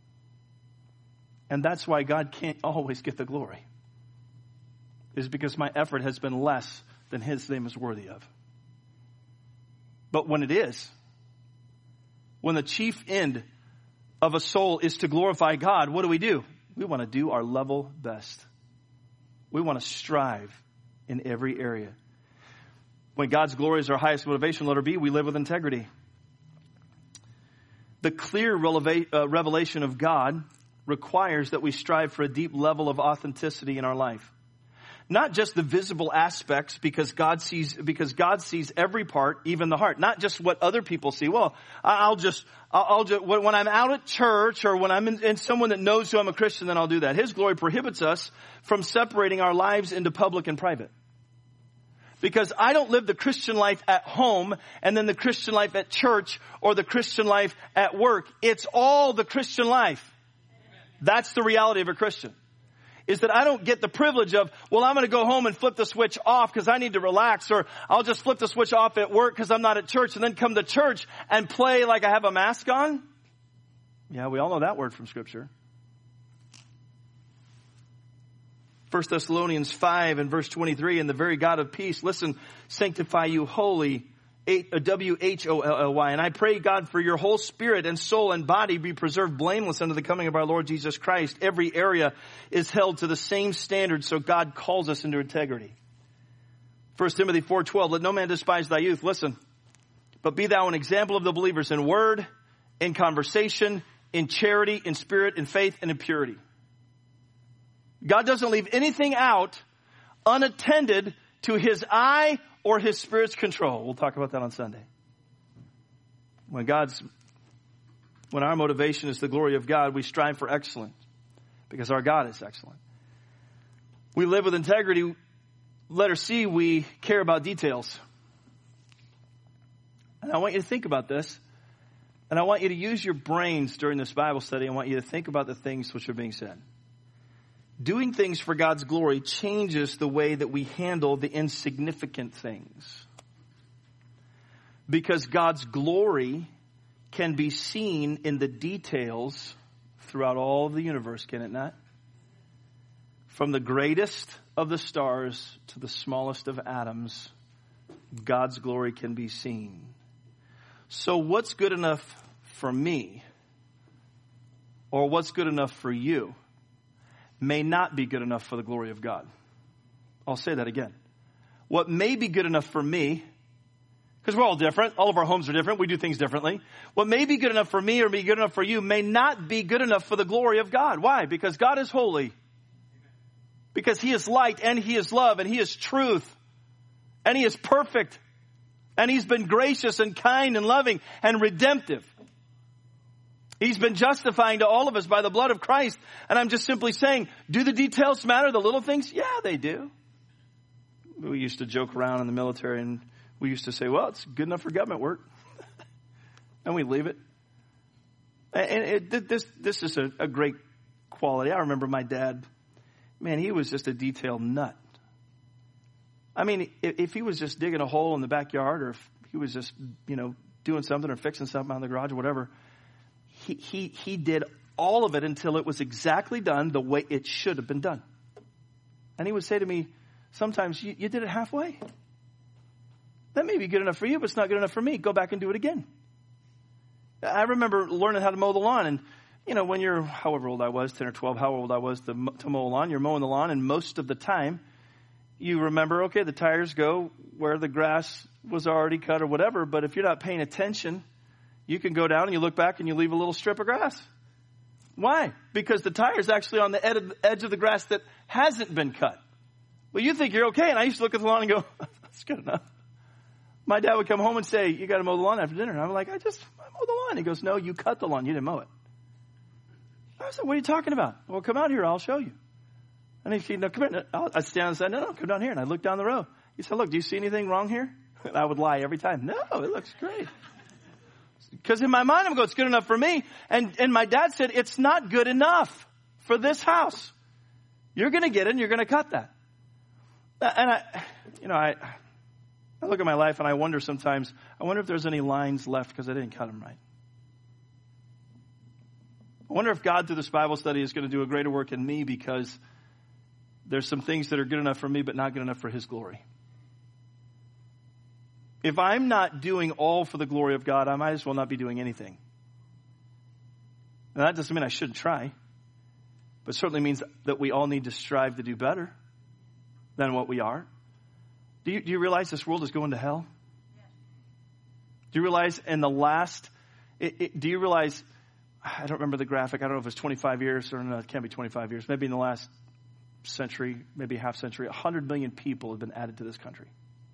And that's why God can't always get the glory. Is because my effort has been less than his name is worthy of. But when it is, when the chief end of a soul is to glorify God, what do we do? We want to do our level best. We want to strive in every area. When God's glory is our highest motivation, letter B, we live with integrity. The clear revelation of God requires that we strive for a deep level of authenticity in our life. Not just the visible aspects, because God sees, because God sees every part, even the heart. Not just what other people see. Well, I'll just, I'll just, when I'm out at church or when I'm in, in someone that knows who I'm a Christian, then I'll do that. His glory prohibits us from separating our lives into public and private. Because I don't live the Christian life at home and then the Christian life at church or the Christian life at work. It's all the Christian life. That's the reality of a Christian. Is that I don't get the privilege of, well, I'm going to go home and flip the switch off because I need to relax, or I'll just flip the switch off at work because I'm not at church, and then come to church and play like I have a mask on. Yeah, we all know that word from Scripture. First Thessalonians five and verse twenty-three, and the very God of peace, listen, sanctify you wholly, W H O L L Y. And I pray, God, for your whole spirit and soul and body be preserved blameless unto the coming of our Lord Jesus Christ. Every area is held to the same standard, so God calls us into integrity. First Timothy four twelve, let no man despise thy youth. Listen, but be thou an example of the believers in word, in conversation, in charity, in spirit, in faith, and in purity. God doesn't leave anything out unattended to his eye or his Spirit's control. We'll talk about that on Sunday. When God's, when our motivation is the glory of God, we strive for excellence because our God is excellent. We live with integrity. Letter C, we care about details. And I want you to think about this. And I want you to use your brains during this Bible study. I want you to think about the things which are being said. Doing things for God's glory changes the way that we handle the insignificant things. Because God's glory can be seen in the details throughout all of the universe, can it not? From the greatest of the stars to the smallest of atoms, God's glory can be seen. So what's good enough for me? Or what's good enough for you? may not be good enough for the glory of God. I'll say that again. What may be good enough for me, because we're all different. All of our homes are different. We do things differently. What may be good enough for me or be good enough for you may not be good enough for the glory of God. Why? Because God is holy. Because he is light and he is love and he is truth. And he is perfect. And he's been gracious and kind and loving and redemptive. He's been justifying to all of us by the blood of Christ. And I'm just simply saying, do the details matter? The little things? Yeah, they do. We used to joke around in the military and we used to say, well, it's good enough for government work. And we leave it. And it, this, this is a, a great quality. I remember my dad, man, he was just a detailed nut. I mean, if, if he was just digging a hole in the backyard or if he was just, you know, doing something or fixing something out in the garage or whatever, he, he, he did all of it until it was exactly done the way it should have been done. And he would say to me, sometimes you, you did it halfway. That may be good enough for you, but it's not good enough for me. Go back and do it again. I remember learning how to mow the lawn. And, you know, when you're, however old I was, ten or twelve, how old I was to, to mow a lawn, you're mowing the lawn. And most of the time, you remember, okay, the tires go where the grass was already cut or whatever. But if you're not paying attention, you can go down and you look back and you leave a little strip of grass. Why? Because the tire's actually on the edge of the grass that hasn't been cut. Well, you think you're okay. And I used to look at the lawn and go, that's good enough. My dad would come home and say, you got to mow the lawn after dinner. And I'm like, I just I mowed the lawn. He goes, no, you cut the lawn. You didn't mow it. I said, what are you talking about? Well, come out here. I'll show you. And he said, no, come here. I'd stand and say, no, no, come down here. And I looked down the row. He said, look, do you see anything wrong here? And I would lie every time. No, it looks great. Because in my mind, I'm going, it's good enough for me. And, and my dad said, it's not good enough for this house. You're going to get it and you're going to cut that. And I, you know, I, I look at my life and I wonder sometimes, I wonder if there's any lines left because I didn't cut them right. I wonder if God through this Bible study is going to do a greater work in me because there's some things that are good enough for me but not good enough for his glory. If I'm not doing all for the glory of God, I might as well not be doing anything. Now that doesn't mean I shouldn't try, but it certainly means that we all need to strive to do better than what we are. Do you, do you realize this world is going to hell? Yes. Do you realize in the last, it, it, do you realize, I don't remember the graphic, I don't know if it's twenty-five years or no, it can't be twenty-five years, maybe in the last century, maybe half century, one hundred million people have been added to this country.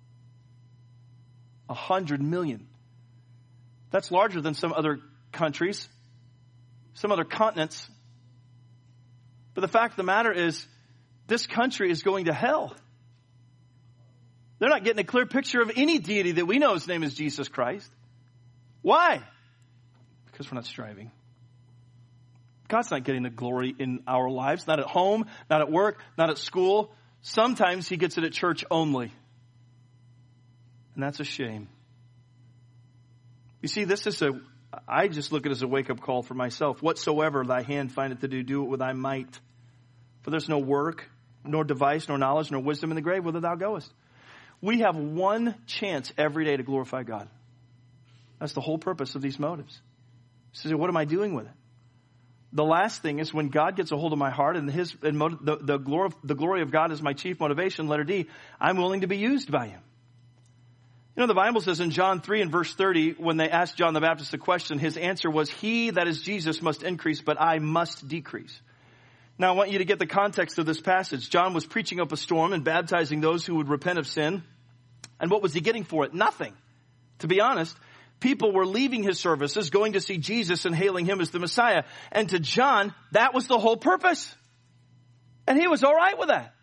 one hundred million. That's larger than some other countries, some other continents. But the fact of the matter is, this country is going to hell. They're not getting a clear picture of any deity that we know his name is Jesus Christ. Why? Because we're not striving. God's not getting the glory in our lives, not at home, not at work, not at school. Sometimes he gets it at church only. And that's a shame. You see, this is a, I just look at it as a wake-up call for myself. Whatsoever thy hand findeth to do, do it with thy might. For there's no work, nor device, nor knowledge, nor wisdom in the grave, whither thou goest. We have one chance every day to glorify God. That's the whole purpose of these motives. So what am I doing with it? The last thing is when God gets a hold of my heart and his and motiv- the, the, glory, the glory of God is my chief motivation, letter D, I'm willing to be used by him. You know, the Bible says in John three and verse thirty, when they asked John the Baptist a question, his answer was, he, that is Jesus, must increase, but I must decrease. Now, I want you to get the context of this passage. John was preaching up a storm and baptizing those who would repent of sin. And what was he getting for it? Nothing. To be honest, people were leaving his services, going to see Jesus and hailing him as the Messiah. And to John, that was the whole purpose. And he was all right with that.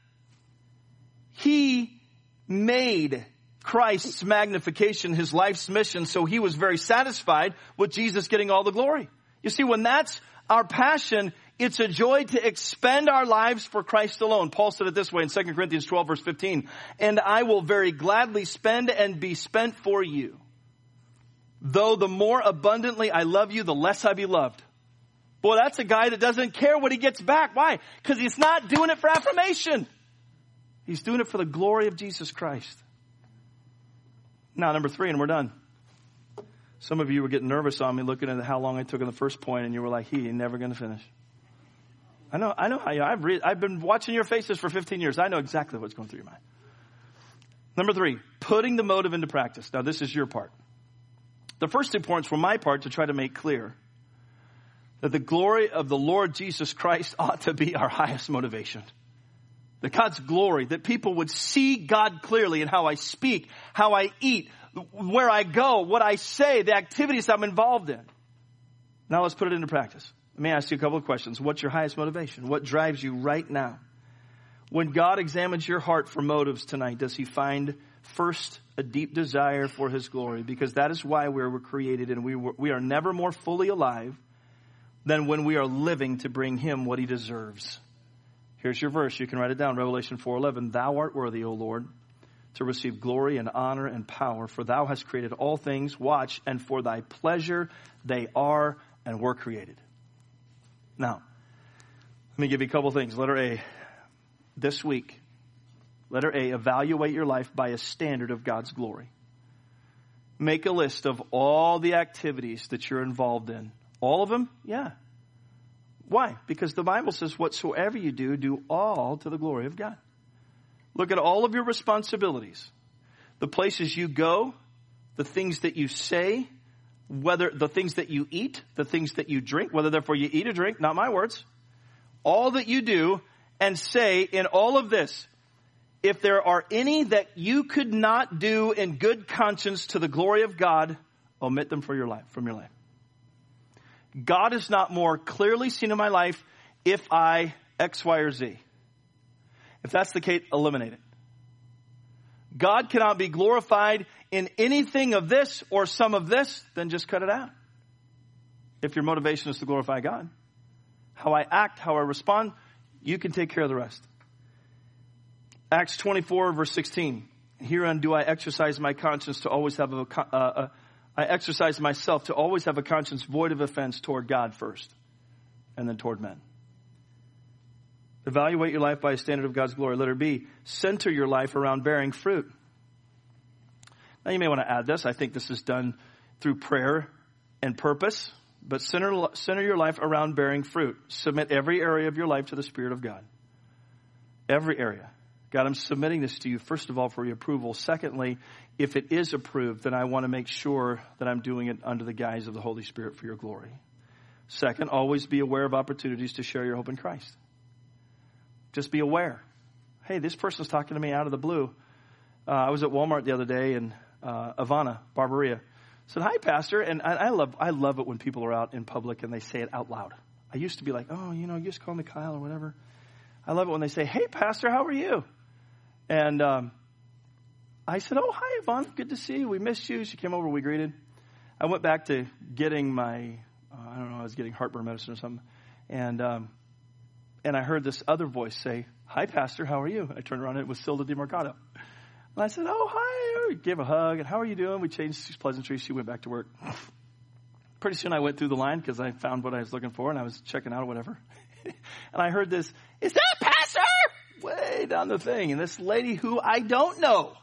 He made Christ's magnification his life's mission, so he was very satisfied with Jesus getting all the glory. You see, when that's our passion, it's a joy to expend our lives for Christ alone. Paul said it this way in Second Corinthians twelve, verse fifteen. And I will very gladly spend and be spent for you. Though the more abundantly I love you, the less I be loved. Boy, that's a guy that doesn't care what he gets back. Why? Because he's not doing it for affirmation. He's doing it for the glory of Jesus Christ. Now, number three, and we're done. Some of you were getting nervous on me looking at how long I took in the first point, and you were like, he ain't never going to finish. I know, I know how you, I've, re- I've been watching your faces for fifteen years. I know exactly what's going through your mind. Number three, putting the motive into practice. Now, this is your part. The first two points were my part to try to make clear that the glory of the Lord Jesus Christ ought to be our highest motivation. That God's glory, that people would see God clearly in how I speak, how I eat, where I go, what I say, the activities I'm involved in. Now let's put it into practice. Let me ask you a couple of questions. What's your highest motivation? What drives you right now? When God examines your heart for motives tonight, does he find first a deep desire for his glory? Because that is why we were created, and we were, we are never more fully alive than when we are living to bring him what he deserves. Here's your verse. You can write it down. Revelation four eleven. Thou art worthy, O Lord, to receive glory and honor and power, for thou hast created all things. Watch, and for thy pleasure they are and were created. Now, let me give you a couple things. Letter A. This week, letter A, evaluate your life by a standard of God's glory. Make a list of all the activities that you're involved in. All of them? Yeah. Why? Because the Bible says whatsoever you do, do all to the glory of God. Look at all of your responsibilities. The places you go, the things that you say, whether the things that you eat, the things that you drink, whether therefore you eat or drink, not my words. All that you do and say in all of this, if there are any that you could not do in good conscience to the glory of God, omit them for your life, from your life. God is not more clearly seen in my life if I X, Y, or Z. If that's the case, eliminate it. God cannot be glorified in anything of this or some of this, then just cut it out. If your motivation is to glorify God. How I act, how I respond, you can take care of the rest. Acts twenty-four, verse sixteen. Herein do I exercise my conscience to always have a, uh, uh, I exercise myself to always have a conscience void of offense toward God first, and then toward men. Evaluate your life by a standard of God's glory. Letter B, center your life around bearing fruit. Now you may want to add this. I think this is done through prayer and purpose. But center, center your life around bearing fruit. Submit every area of your life to the Spirit of God. Every area. God, I'm submitting this to you, first of all, for your approval. Secondly, if it is approved, then I want to make sure that I'm doing it under the guise of the Holy Spirit for your glory. Second, always be aware of opportunities to share your hope in Christ. Just be aware. Hey, this person's talking to me out of the blue. Uh, I was at Walmart the other day, and uh, Ivana Barbaria said, hi, Pastor. And I, I love I love it when people are out in public and they say it out loud. I used to be like, oh, you know, you just call me Kyle or whatever. I love it when they say, hey, Pastor, how are you? And um, I said, oh, hi, Ivana. Good to see you. We missed you. She came over. We greeted. I went back to getting my, uh, I don't know, I was getting heartburn medicine or something. And um, and I heard this other voice say, hi, Pastor, how are you? I turned around and it was Silda DeMarcado. And I said, oh, hi. We gave a hug. And how are you doing? We changed pleasantries. She went back to work. Pretty soon I went through the line because I found what I was looking for and I was checking out or whatever. And I heard this, is that Pastor? Way down the thing. And this lady who I don't know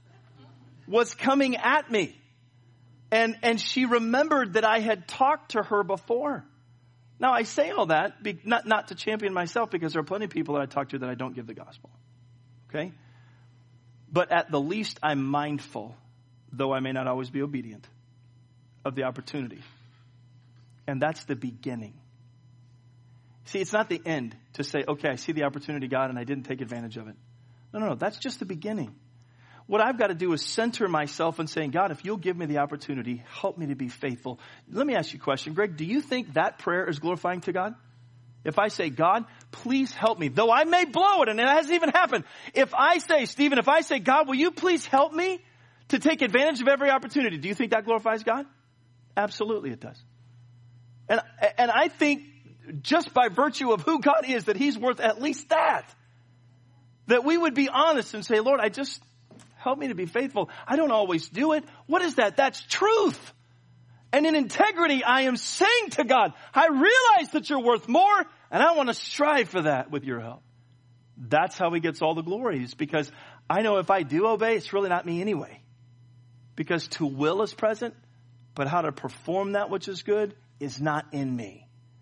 was coming at me. And, and she remembered that I had talked to her before. Now I say all that, be, not, not to champion myself, because there are plenty of people that I talk to that I don't give the gospel. Okay? But at the least, I'm mindful, though I may not always be obedient, of the opportunity. And that's the beginning. See, it's not the end to say, okay, I see the opportunity, God, and I didn't take advantage of it. No, no, no. That's just the beginning. What I've got to do is center myself and saying, God, if you'll give me the opportunity, help me to be faithful. Let me ask you a question. Greg, do you think that prayer is glorifying to God? If I say, God, please help me, though I may blow it, and it hasn't even happened. If I say, Stephen, if I say, God, will you please help me to take advantage of every opportunity, do you think that glorifies God? Absolutely it does. And, and I think just by virtue of who God is, that he's worth at least that. That we would be honest and say, Lord, I just, help me to be faithful. I don't always do it. What is that? That's truth. And in integrity, I am saying to God, I realize that you're worth more, and I want to strive for that with your help. That's how he gets all the glories, because I know if I do obey, it's really not me anyway. Because to will is present, but how to perform that which is good is not in me.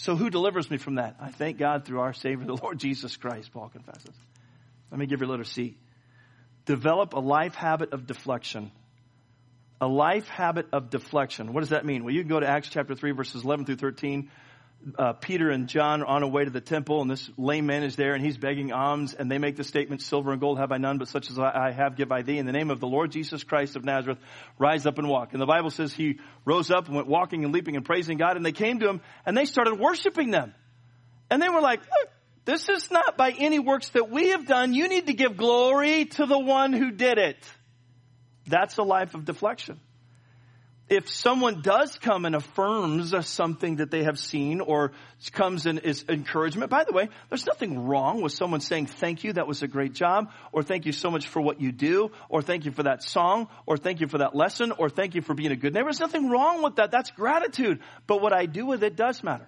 So who delivers me from that? I thank God through our Savior, the Lord Jesus Christ, Paul confesses. Let me give you a letter C. Develop a life habit of deflection. A life habit of deflection. What does that mean? Well, you can go to Acts chapter three, verses eleven through thirteen. Uh, Peter and John are on their way to the temple, and this lame man is there, and he's begging alms, and they make the statement, silver and gold have I none, but such as I have give I thee. In the name of the Lord Jesus Christ of Nazareth, rise up and walk. And the Bible says he rose up and went walking and leaping and praising God, and they came to him, and they started worshiping them. And they were like, look, this is not by any works that we have done. You need to give glory to the one who did it. That's a life of deflection. If someone does come and affirms something that they have seen or comes in is encouragement, by the way, there's nothing wrong with someone saying, thank you, that was a great job, or thank you so much for what you do, or thank you for that song, or thank you for that lesson, or thank you for being a good neighbor. There's nothing wrong with that. That's gratitude. But what I do with it does matter.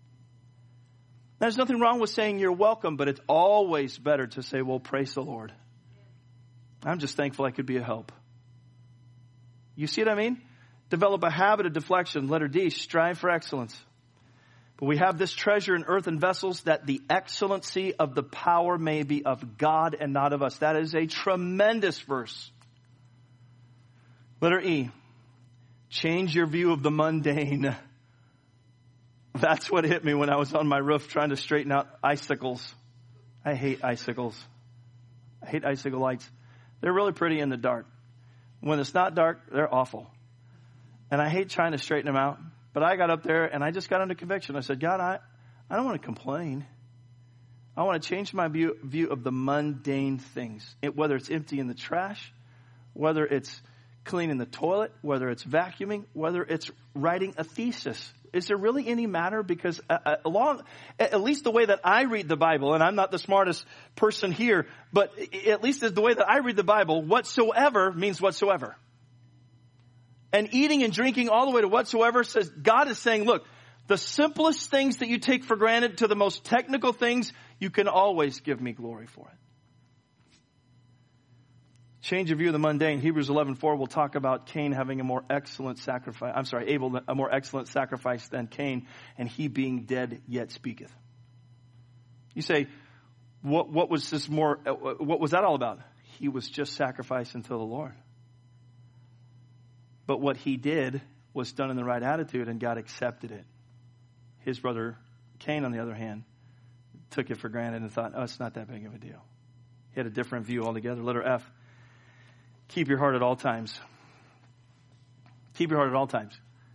There's nothing wrong with saying you're welcome, but it's always better to say, well, praise the Lord. I'm just thankful I could be a help. You see what I mean? Develop a habit of deflection. Letter D, strive for excellence. But we have this treasure in earthen vessels, that the excellency of the power may be of God and not of us. That is a tremendous verse. Letter E, change your view of the mundane. That's what hit me when I was on my roof trying to straighten out icicles. I hate icicles. I hate icicle lights. They're really pretty in the dark. When it's not dark, they're awful. And I hate trying to straighten them out. But I got up there and I just got under conviction. I said, God, I, I don't want to complain. I want to change my view, view of the mundane things. It, whether it's emptying the trash, whether it's cleaning the toilet, whether it's vacuuming, whether it's writing a thesis. Is there really any matter? Because uh, along, at least the way that I read the Bible, and I'm not the smartest person here, but at least the way that I read the Bible, whatsoever means whatsoever. And eating and drinking all the way to whatsoever says, God is saying, look, the simplest things that you take for granted to the most technical things, you can always give me glory for it. Change of view of the mundane. Hebrews eleven four will talk about Cain having a more excellent sacrifice. I'm sorry, Abel, a more excellent sacrifice than Cain, and he being dead yet speaketh. You say, what, what was this more, what was that all about? He was just sacrificing to the Lord. But what he did was done in the right attitude, and God accepted it. His brother Cain, on the other hand, took it for granted and thought, oh, it's not that big of a deal. He had a different view altogether. Letter F. Keep your heart at all times. Keep your heart at all times.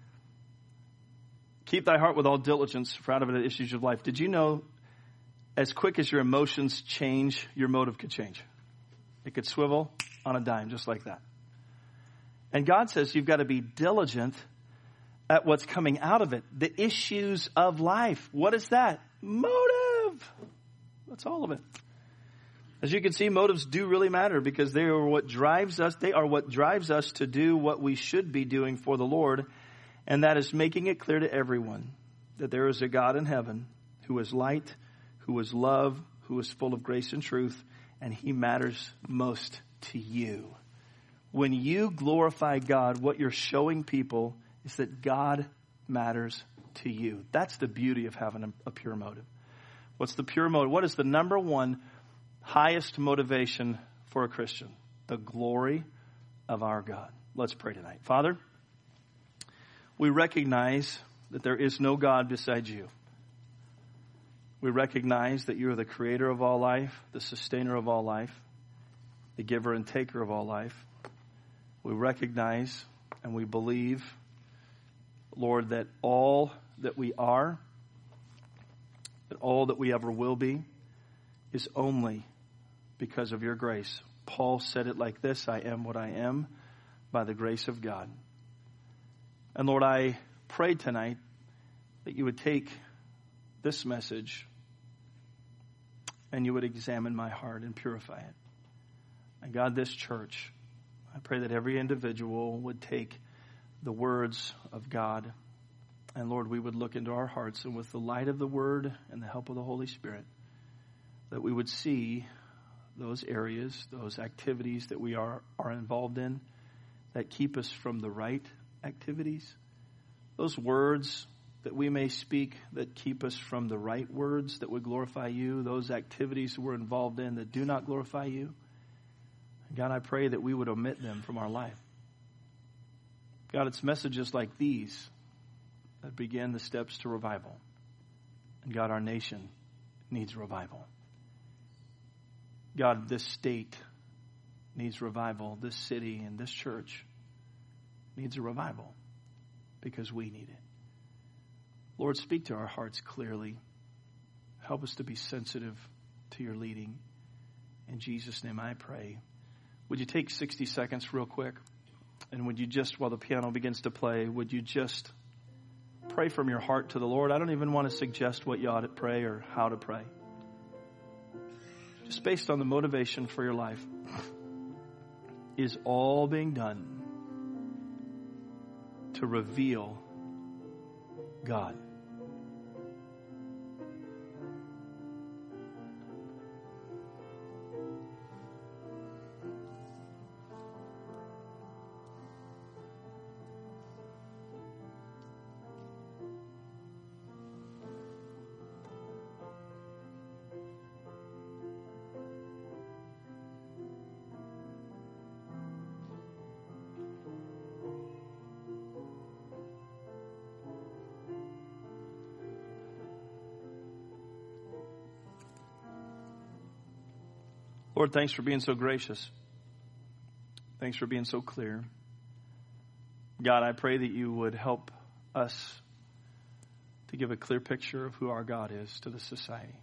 Keep thy heart with all diligence, for out of it are issues of life. Did you know, as quick as your emotions change, your motive could change? It could swivel on a dime, just like that. And God says you've got to be diligent at what's coming out of it. The issues of life. What is that? Motive. That's all of it. As you can see, motives do really matter, because they are what drives us. They are what drives us to do what we should be doing for the Lord. And that is making it clear to everyone that there is a God in heaven who is light, who is love, who is full of grace and truth, and he matters most to you. When you glorify God, what you're showing people is that God matters to you. That's the beauty of having a, a pure motive. What's the pure motive? What is the number one highest motivation for a Christian? The glory of our God. Let's pray tonight. Father, we recognize that there is no God besides you. We recognize that you are the creator of all life, the sustainer of all life, the giver and taker of all life. We recognize and we believe, Lord, that all that we are, that all that we ever will be, is only because of your grace. Paul said it like this: I am what I am by the grace of God. And Lord, I pray tonight that you would take this message and you would examine my heart and purify it. And God, this church, I pray that every individual would take the words of God, and Lord, we would look into our hearts, and with the light of the word and the help of the Holy Spirit, that we would see those areas, those activities that we are, are involved in that keep us from the right activities, those words that we may speak that keep us from the right words that would glorify you, those activities we're involved in that do not glorify you. God, I pray that we would omit them from our life. God, it's messages like these that begin the steps to revival. And God, our nation needs revival. God, this state needs revival. This city and this church needs a revival because we need it. Lord, speak to our hearts clearly. Help us to be sensitive to your leading. In Jesus' name I pray. Would you take sixty seconds real quick? And would you just, while the piano begins to play, would you just pray from your heart to the Lord? I don't even want to suggest what you ought to pray or how to pray. Just based on the motivation for your life. Is all being done to reveal God? Lord, thanks for being so gracious. Thanks for being so clear. God, I pray that you would help us to give a clear picture of who our God is to the society.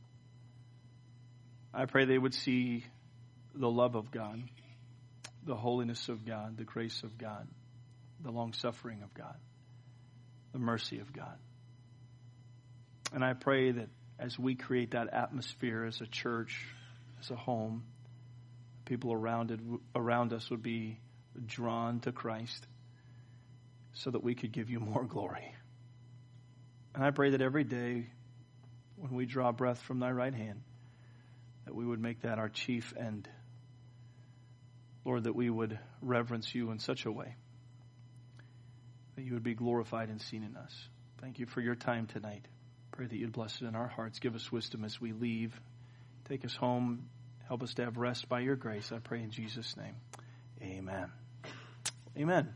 I pray they would see the love of God, the holiness of God, the grace of God, the long-suffering of God, the mercy of God. And I pray that as we create that atmosphere as a church, as a home, people around it, around us would be drawn to Christ so that we could give you more glory. And I pray that every day when we draw breath from thy right hand, that we would make that our chief end. Lord, that we would reverence you in such a way that you would be glorified and seen in us. Thank you for your time tonight. Pray that you'd bless it in our hearts. Give us wisdom as we leave. Take us home. Help us to have rest by your grace. I pray in Jesus' name. Amen. Amen.